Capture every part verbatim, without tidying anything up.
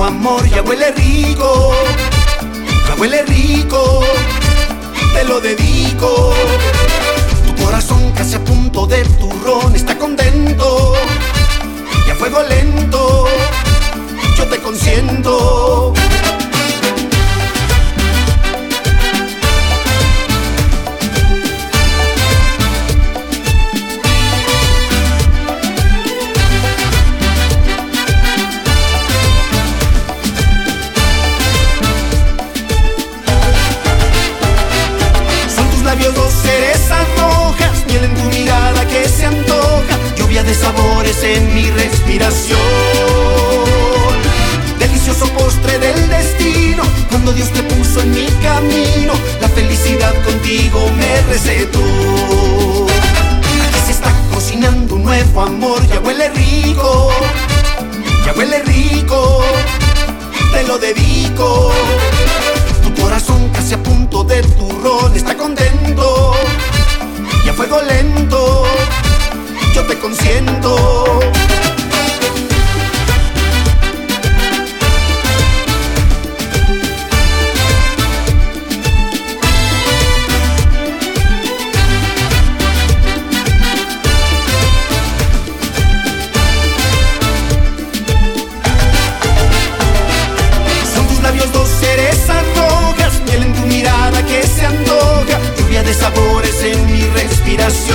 amor, ya huele rico, ya huele rico, te lo dedico. Tu corazón casi a punto de turrón está contento, y a fuego lento yo te consiento. Labios dos cerezas rojas, miel en tu mirada que se antoja, lluvia de sabores en mi respiración. Delicioso postre del destino, cuando Dios te puso en mi camino, la felicidad contigo me recetó. Aquí se está cocinando un nuevo amor, ya huele rico, ya huele rico, te lo dedico. Tu corazón casi a punto de turrón está contento, y a fuego lento yo te consiento. Son tus labios dos cerezas rojas, miel en tu mirada que se antoja, lluvia de sabores en mi respiración.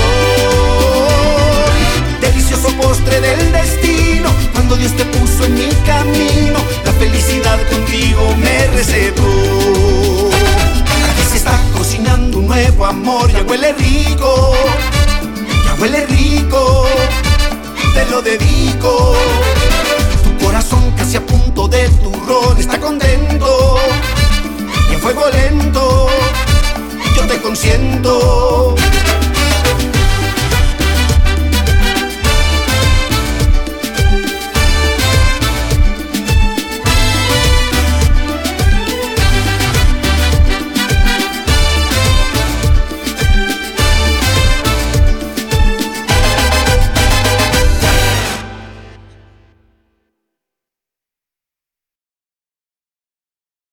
Delicioso postre del destino, cuando Dios te puso en mi camino, la felicidad contigo me recetó. Aquí se está cocinando un nuevo amor, ya huele rico, ya huele rico, te lo dedico. Tu corazón casi a punto de turrón está contento, y en fuego lento yo te consiento.